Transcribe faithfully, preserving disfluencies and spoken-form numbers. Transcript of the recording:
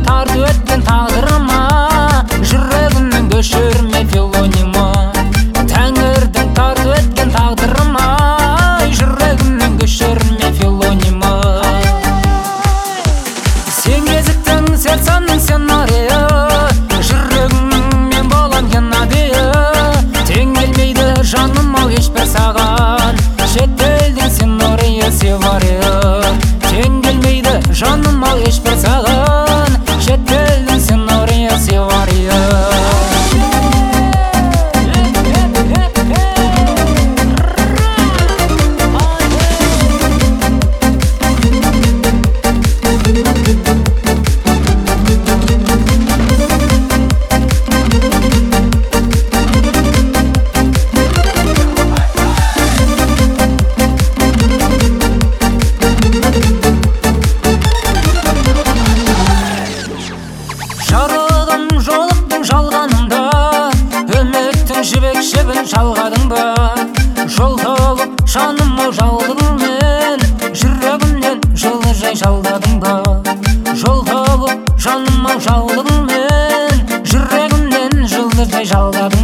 тартып өткен тағдырыма, жүрегімнен көшірме филонима. Тәңірдің тартып өткен тағдырыма, жүрегімнен көшірме филонима. Сен кезіктің сердцемнің сценарийі, жүрегіммен болам геннадийі. Тең келмейді жаным ау ешбір саған, шет елдің сценарийі сценарийі. Тең келмейді жаным ау ешбір саған, шет елдің сценарийі сценарийі. Жарығым жолықтың жалғанымда, үміттің жібек жібін жалғадың ба? Жол тауып жаным ау жалғанмен, жүрегімнен жылы жай жалдадың ба? Жол тауып жаным ау жалғанмен, жүрегімнен жылы жай жалдадың